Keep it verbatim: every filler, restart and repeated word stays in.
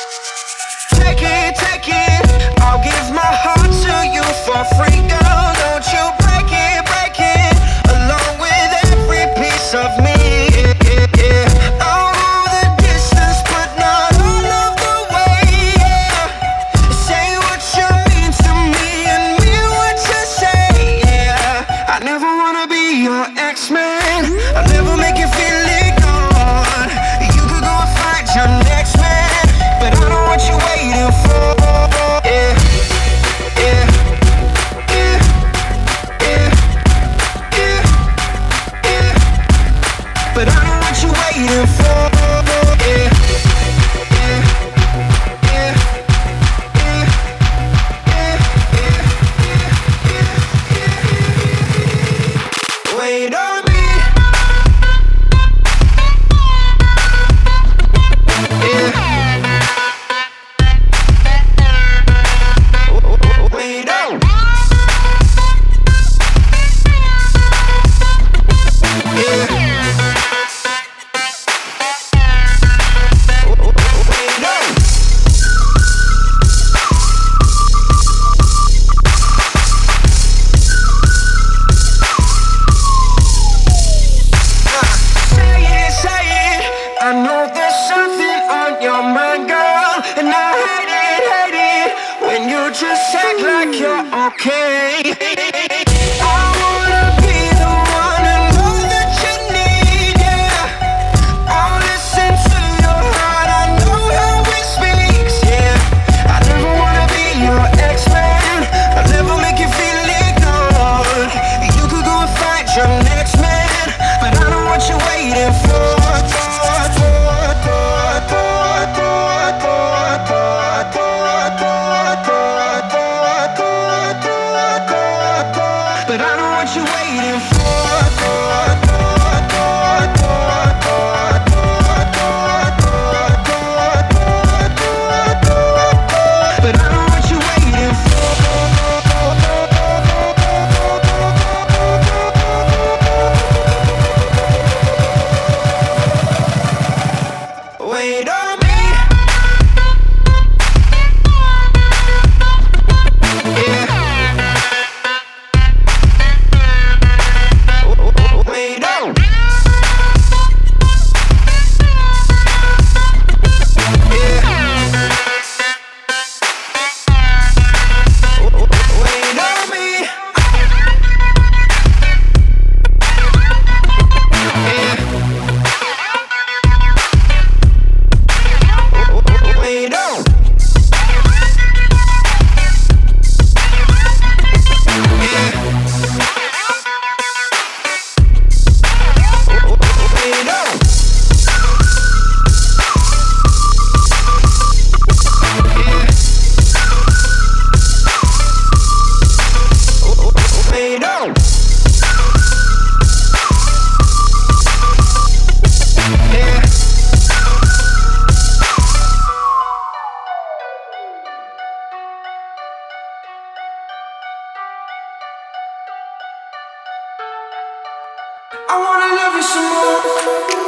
Take it, take it, I'll give my heart to you for free, girl. Don't you break it, break it, along with every piece of me. Yeah, yeah, yeah. I'll go the distance, but not all of the way. Yeah. Say what you mean to me and mean what you say. Yeah. I never wanna be your ex-man. I'll never make you feel ignored. You could go and find your next man, but I know what you're waiting for. Yeah, yeah, yeah, yeah, yeah, yeah. But I know what you're waiting for. Yeah, yeah, yeah, yeah, yeah, yeah. Wait on me. I know there's something on your mind, girl, and I hate it, hate it when you just act like you're okay. I wanna be the one and know that you need, yeah. I'll listen to your heart, I know how it speaks, yeah. I never wanna be your ex-man, I'll never make you feel ignored. You could go and find your next man, but I know what you're waiting for. But I know what you're waiting for. But I know what you're waiting for. Wait on me. I wanna love you some more.